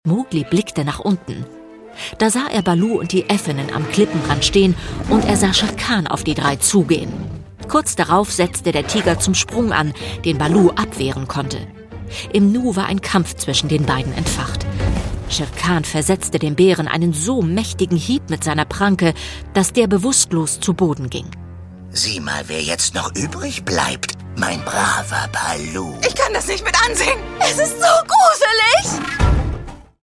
Mowgli blickte nach unten. Da sah er Baloo und die Äffinnen am Klippenrand stehen und er sah Shere Khan auf die drei zugehen. Kurz darauf setzte der Tiger zum Sprung an, den Baloo abwehren konnte. Im Nu war ein Kampf zwischen den beiden entfacht. Shere Khan versetzte dem Bären einen so mächtigen Hieb mit seiner Pranke, dass der bewusstlos zu Boden ging. Sieh mal, wer jetzt noch übrig bleibt, mein braver Baloo. Ich kann das nicht mit ansehen. Es ist so gruselig.